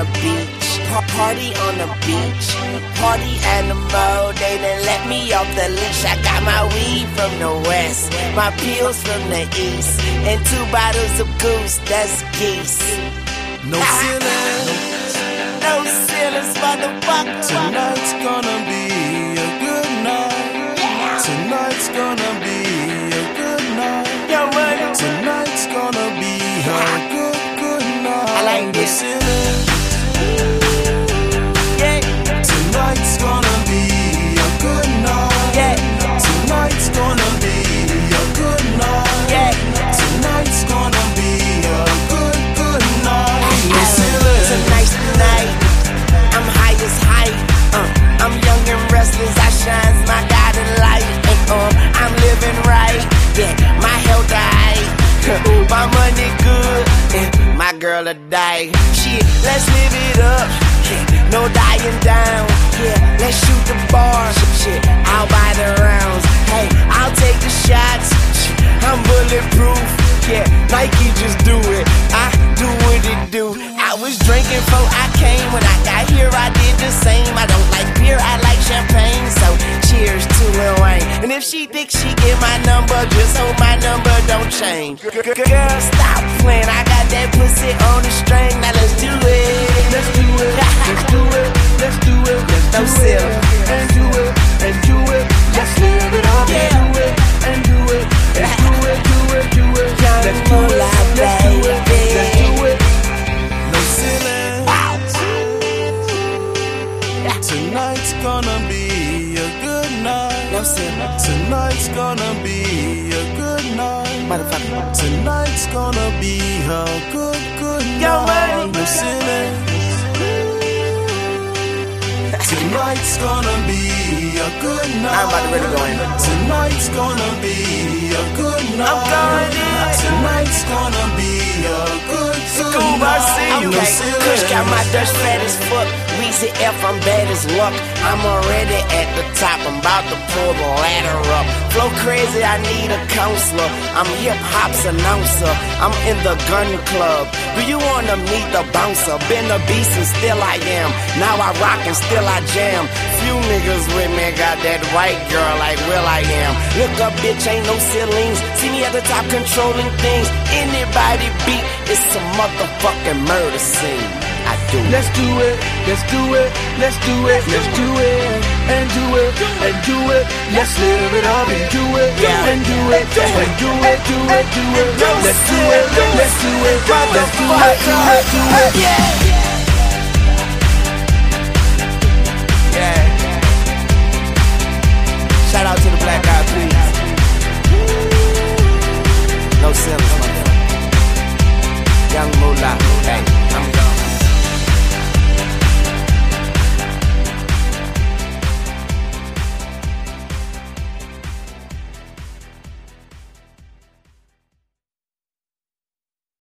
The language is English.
the beach, party on the beach, party animal. They done let me off the leash. I got my weed from the west, my pills from the east, and 2 bottles of goose, that's geese. No ceilings, no ceilings, motherfucker. Tonight's gonna be a good night. Yeah. Tonight's gonna be a good night. Yo, money. Tonight's gonna be a good night. I like no this. ceilings. Yeah. Tonight's gonna be a good night. Yeah. Tonight's gonna be a good night. Yeah. Tonight's gonna be a good night. No ceilings. Tonight's the night. I'm high as height. I'm young and restless. I shines my guiding light. And I'm living right. Yeah, my health right. My money good. And my girl a die. Shit, let's live it up. Yeah, no dying down. Yeah, let's shoot the bars. Shit, I'll buy the rounds. Hey, I'll take the shots. I'm bulletproof. Yeah, Nike just do it. I do what it do. I was drinking before I came. When I got here, I did the same. I don't like beer, I like champagne. So cheers to Lil Wayne. And if she thinks she get my number, just hope my number don't change. Girl, stop playing. I got that pussy on the string. Now let's do it. Let's do it. Let's do it. Let's do it. Let's No do it. ceiling. And do it. And do it. Let's live it up. Yeah. And do it. And do it. And do it. Do it. Do it. Let's do it. Let's do it. Let's do it. No ceiling. Tonight's gonna be a good night. No ceiling. Tonight's gonna be a good night. Motherfucker. Tonight's gonna be a good Yo, night. money. No ceiling. Tonight's gonna be a good night. I'm about to ready to go in. Tonight's gonna be a good night. I'm going in. Tonight's gonna be a good School bus night. scene. No Okay, Kush got my Dutch fat as fuck. Weezy F, I'm bad as luck. I'm already at the top. I'm about to pull the ladder up. Flow crazy, I need a counselor. I'm hip hop's announcer. I'm in the gun club. Do you wanna meet the bouncer? Been a beast and still I am. Now I rock and still I jam. Few niggas with me got that white girl like Will I Am. Look up, bitch, ain't no ceilings. See me at the top controlling things. Anybody beat, it's a motherfucking murder scene. I do. Let's do it, let's do it, let's do it, let's do it, and do it, and do it. Let's live it up and do it, Yeah. and do it, and do it, do it, do it. Let's do it, let's do it, let's do it, do it, do it. Yeah.